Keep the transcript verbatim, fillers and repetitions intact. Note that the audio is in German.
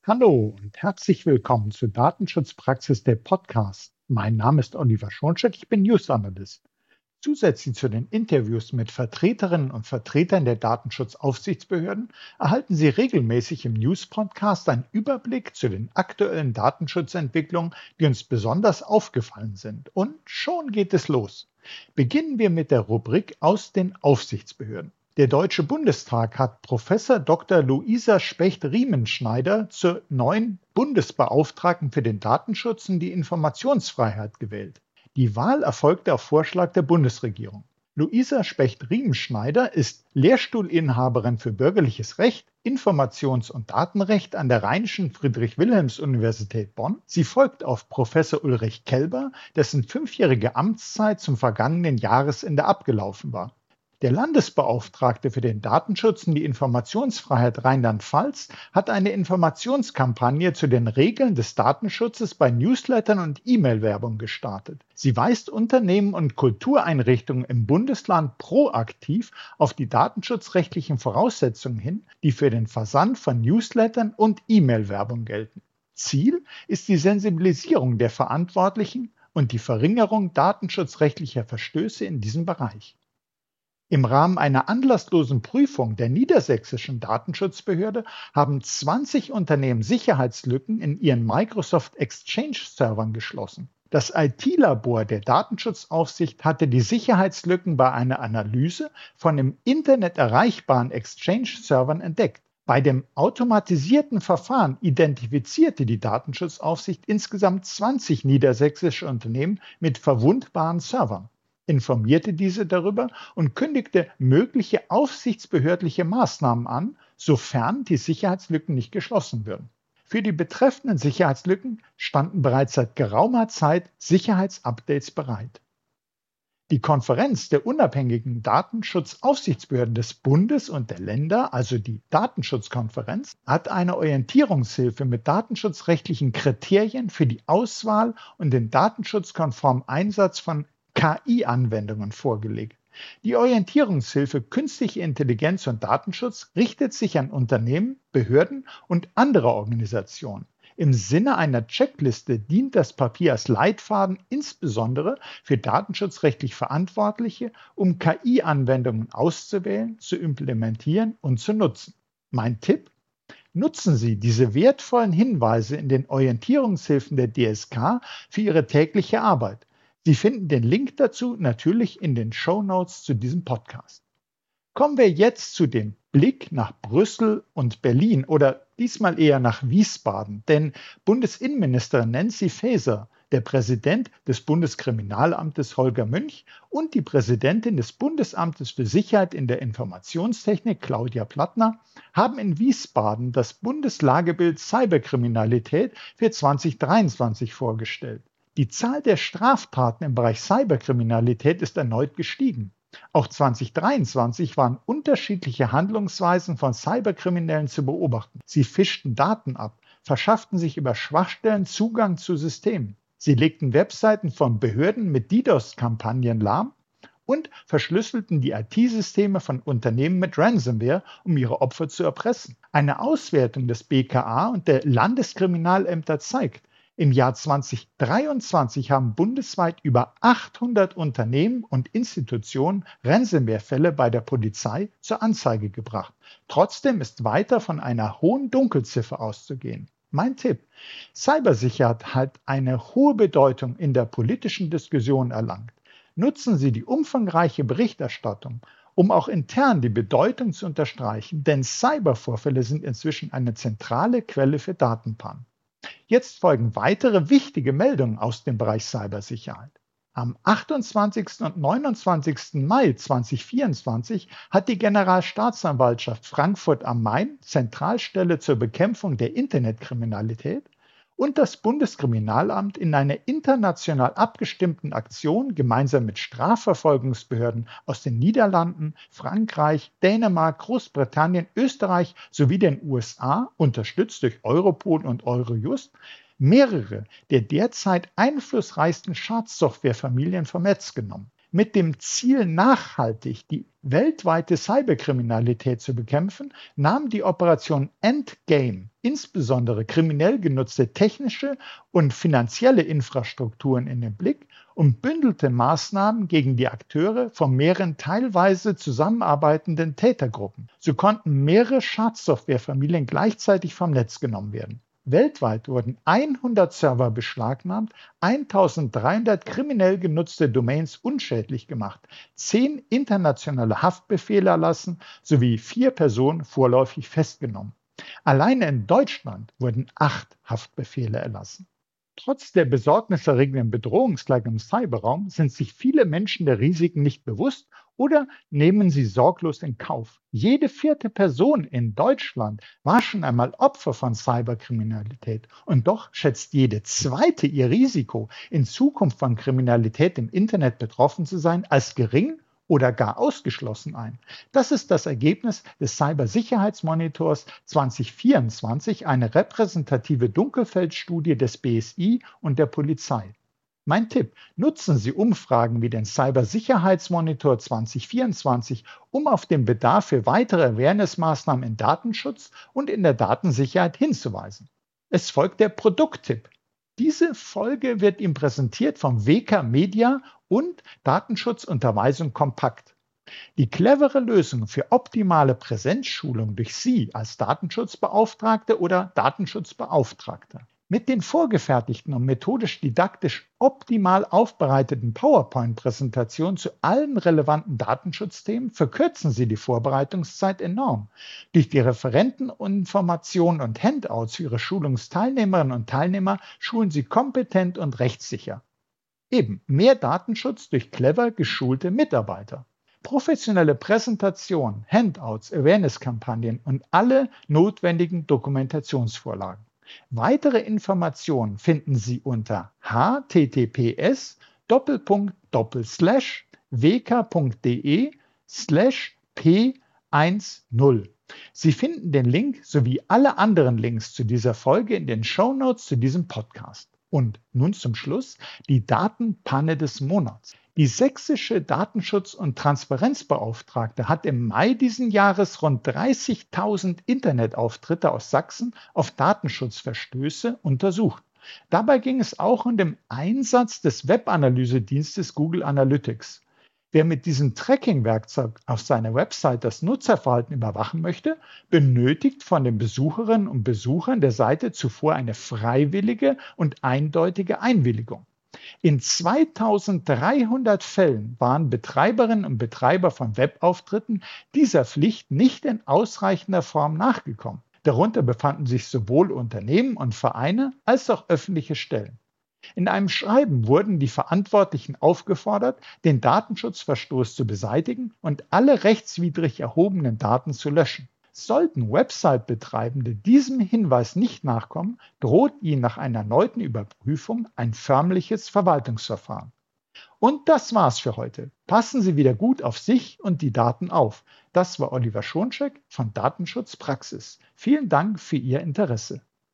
Hallo und herzlich willkommen zur Datenschutzpraxis der Podcast. Mein Name ist Oliver Schoncheck, ich bin News Analyst. Zusätzlich zu den Interviews mit Vertreterinnen und Vertretern der Datenschutzaufsichtsbehörden erhalten Sie regelmäßig im News-Podcast einen Überblick zu den aktuellen Datenschutzentwicklungen, die uns besonders aufgefallen sind. Und schon geht es los. Beginnen wir mit der Rubrik aus den Aufsichtsbehörden. Der Deutsche Bundestag hat Professor Doktor Luisa Specht-Riemenschneider zur neuen Bundesbeauftragten für den Datenschutz und die Informationsfreiheit gewählt. Die Wahl erfolgte auf Vorschlag der Bundesregierung. Luisa Specht-Riemenschneider ist Lehrstuhlinhaberin für Bürgerliches Recht, Informations- und Datenrecht an der Rheinischen Friedrich-Wilhelms-Universität Bonn. Sie folgt auf Professor Ulrich Kelber, dessen fünfjährige Amtszeit zum vergangenen Jahresende abgelaufen war. Der Landesbeauftragte für den Datenschutz und die Informationsfreiheit Rheinland-Pfalz hat eine Informationskampagne zu den Regeln des Datenschutzes bei Newslettern und E-Mail-Werbung gestartet. Sie weist Unternehmen und Kultureinrichtungen im Bundesland proaktiv auf die datenschutzrechtlichen Voraussetzungen hin, die für den Versand von Newslettern und E-Mail-Werbung gelten. Ziel ist die Sensibilisierung der Verantwortlichen und die Verringerung datenschutzrechtlicher Verstöße in diesem Bereich. Im Rahmen einer anlasslosen Prüfung der niedersächsischen Datenschutzbehörde haben zwanzig Unternehmen Sicherheitslücken in ihren Microsoft Exchange-Servern geschlossen. Das I T-Labor der Datenschutzaufsicht hatte die Sicherheitslücken bei einer Analyse von im Internet erreichbaren Exchange-Servern entdeckt. Bei dem automatisierten Verfahren identifizierte die Datenschutzaufsicht insgesamt zwanzig niedersächsische Unternehmen mit verwundbaren Servern, informierte diese darüber und kündigte mögliche aufsichtsbehördliche Maßnahmen an, sofern die Sicherheitslücken nicht geschlossen würden. Für die betreffenden Sicherheitslücken standen bereits seit geraumer Zeit Sicherheitsupdates bereit. Die Konferenz der unabhängigen Datenschutzaufsichtsbehörden des Bundes und der Länder, also die Datenschutzkonferenz, hat eine Orientierungshilfe mit datenschutzrechtlichen Kriterien für die Auswahl und den datenschutzkonformen Einsatz von K I-Anwendungen vorgelegt. Die Orientierungshilfe Künstliche Intelligenz und Datenschutz richtet sich an Unternehmen, Behörden und andere Organisationen. Im Sinne einer Checkliste dient das Papier als Leitfaden insbesondere für datenschutzrechtlich Verantwortliche, um K I-Anwendungen auszuwählen, zu implementieren und zu nutzen. Mein Tipp: Nutzen Sie diese wertvollen Hinweise in den Orientierungshilfen der D S K für Ihre tägliche Arbeit. Sie finden den Link dazu natürlich in den Shownotes zu diesem Podcast. Kommen wir jetzt zu dem Blick nach Brüssel und Berlin oder diesmal eher nach Wiesbaden, denn Bundesinnenministerin Nancy Faeser, der Präsident des Bundeskriminalamtes Holger Münch und die Präsidentin des Bundesamtes für Sicherheit in der Informationstechnik Claudia Plattner haben in Wiesbaden das Bundeslagebild Cyberkriminalität für zwanzig dreiundzwanzig vorgestellt. Die Zahl der Straftaten im Bereich Cyberkriminalität ist erneut gestiegen. Auch zwanzig dreiundzwanzig waren unterschiedliche Handlungsweisen von Cyberkriminellen zu beobachten. Sie fischten Daten ab, verschafften sich über Schwachstellen Zugang zu Systemen. Sie legten Webseiten von Behörden mit DDoS-Kampagnen lahm und verschlüsselten die I T-Systeme von Unternehmen mit Ransomware, um ihre Opfer zu erpressen. Eine Auswertung des B K A und der Landeskriminalämter zeigt, im Jahr zwanzig dreiundzwanzig haben bundesweit über achthundert Unternehmen und Institutionen Ransomware-Fälle bei der Polizei zur Anzeige gebracht. Trotzdem ist weiter von einer hohen Dunkelziffer auszugehen. Mein Tipp: Cybersicherheit hat eine hohe Bedeutung in der politischen Diskussion erlangt. Nutzen Sie die umfangreiche Berichterstattung, um auch intern die Bedeutung zu unterstreichen, denn Cybervorfälle sind inzwischen eine zentrale Quelle für Datenpannen. Jetzt folgen weitere wichtige Meldungen aus dem Bereich Cybersicherheit. Am achtundzwanzigsten und neunundzwanzigsten Mai zweitausendvierundzwanzig hat die Generalstaatsanwaltschaft Frankfurt am Main, Zentralstelle zur Bekämpfung der Internetkriminalität, und das Bundeskriminalamt in einer international abgestimmten Aktion gemeinsam mit Strafverfolgungsbehörden aus den Niederlanden, Frankreich, Dänemark, Großbritannien, Österreich sowie den U S A, unterstützt durch Europol und Eurojust, mehrere der derzeit einflussreichsten Schadsoftwarefamilien vom Netz genommen. Mit dem Ziel, nachhaltig die weltweite Cyberkriminalität zu bekämpfen, nahm die Operation Endgame insbesondere kriminell genutzte technische und finanzielle Infrastrukturen in den Blick und bündelte Maßnahmen gegen die Akteure von mehreren teilweise zusammenarbeitenden Tätergruppen. So konnten mehrere Schadsoftwarefamilien gleichzeitig vom Netz genommen werden. Weltweit wurden hundert Server beschlagnahmt, eintausenddreihundert kriminell genutzte Domains unschädlich gemacht, zehn internationale Haftbefehle erlassen sowie vier Personen vorläufig festgenommen. Alleine in Deutschland wurden acht Haftbefehle erlassen. Trotz der besorgniserregenden Bedrohungslage im Cyberraum sind sich viele Menschen der Risiken nicht bewusst oder nehmen sie sorglos in Kauf. Jede vierte Person in Deutschland war schon einmal Opfer von Cyberkriminalität und doch schätzt jede zweite ihr Risiko, in Zukunft von Kriminalität im Internet betroffen zu sein, als gering oder gar ausgeschlossen ein. Das ist das Ergebnis des Cybersicherheitsmonitors zwanzig vierundzwanzig, eine repräsentative Dunkelfeldstudie des B S I und der Polizei. Mein Tipp: Nutzen Sie Umfragen wie den Cybersicherheitsmonitor zwanzig vierundzwanzig, um auf den Bedarf für weitere Awareness-Maßnahmen in Datenschutz und in der Datensicherheit hinzuweisen. Es folgt der Produkttipp. Diese Folge wird Ihnen präsentiert vom W K Media und Datenschutzunterweisung kompakt. Die clevere Lösung für optimale Präsenzschulung durch Sie als Datenschutzbeauftragte oder Datenschutzbeauftragter. Mit den vorgefertigten und methodisch-didaktisch optimal aufbereiteten PowerPoint-Präsentationen zu allen relevanten Datenschutzthemen verkürzen Sie die Vorbereitungszeit enorm. Durch die Referenteninformationen und Handouts für Ihre Schulungsteilnehmerinnen und Teilnehmer schulen Sie kompetent und rechtssicher. Eben mehr Datenschutz durch clever geschulte Mitarbeiter. Professionelle Präsentationen, Handouts, Awareness-Kampagnen und alle notwendigen Dokumentationsvorlagen. Weitere Informationen finden Sie unter h t t p s doppelpunkt doppelpunkt slash w k punkt d e slash p10. Sie finden den Link sowie alle anderen Links zu dieser Folge in den Shownotes zu diesem Podcast. Und nun zum Schluss die Datenpanne des Monats. Die sächsische Datenschutz- und Transparenzbeauftragte hat im Mai diesen Jahres rund dreißigtausend Internetauftritte aus Sachsen auf Datenschutzverstöße untersucht. Dabei ging es auch um den Einsatz des Webanalysedienstes Google Analytics. Wer mit diesem Tracking-Werkzeug auf seiner Website das Nutzerverhalten überwachen möchte, benötigt von den Besucherinnen und Besuchern der Seite zuvor eine freiwillige und eindeutige Einwilligung. In zweitausenddreihundert Fällen waren Betreiberinnen und Betreiber von Webauftritten dieser Pflicht nicht in ausreichender Form nachgekommen. Darunter befanden sich sowohl Unternehmen und Vereine als auch öffentliche Stellen. In einem Schreiben wurden die Verantwortlichen aufgefordert, den Datenschutzverstoß zu beseitigen und alle rechtswidrig erhobenen Daten zu löschen. Sollten Website-Betreibende diesem Hinweis nicht nachkommen, droht ihnen nach einer erneuten Überprüfung ein förmliches Verwaltungsverfahren. Und das war's für heute. Passen Sie wieder gut auf sich und die Daten auf. Das war Oliver Schoncheck von Datenschutzpraxis. Vielen Dank für Ihr Interesse.